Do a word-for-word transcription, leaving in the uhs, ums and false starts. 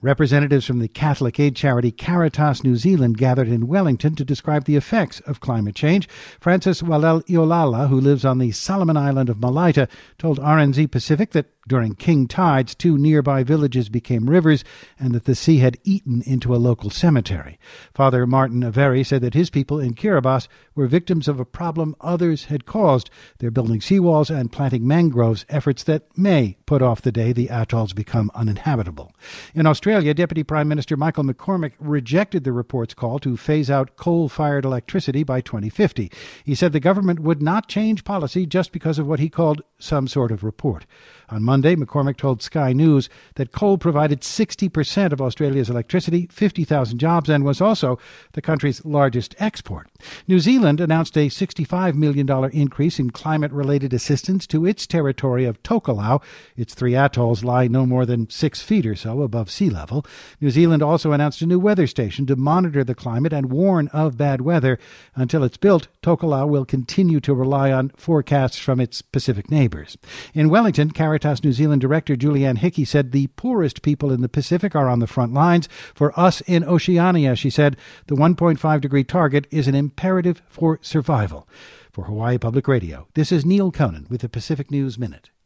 Representatives from the Catholic aid charity Caritas New Zealand gathered in Wellington to describe the effects of climate change. Francis Walel-Iolala, who lives on the Solomon Island of Malaita, told R N Z Pacific that during king tides, two nearby villages became rivers and that the sea had eaten into a local cemetery. Father Martin Avery said that his people in Kiribati were victims of a problem others had caused. They're building seawalls and planting mangroves, efforts that may put off the day the atolls become uninhabitable. In Australia, Deputy Prime Minister Michael McCormack rejected the report's call to phase out coal-fired electricity by twenty fifty. He said the government would not change policy just because of what he called some sort of report. On Monday, McCormack told Sky News that coal provided sixty percent of Australia's electricity, fifty thousand jobs, and was also the country's largest export. New Zealand announced a sixty-five million dollars increase in climate-related assistance to its territory of Tokelau. Its three atolls lie no more than six feet or so above sea level. New Zealand also announced a new weather station to monitor the climate and warn of bad weather. Until it's built, Tokelau will continue to rely on forecasts from its Pacific neighbours. In Wellington, Caritas New Zealand Director Julianne Hickey said the poorest people in the Pacific are on the front lines. For us in Oceania, she said, the one point five degree target is an imperative for survival. For Hawaii Public Radio, this is Neil Conan with the Pacific News Minute.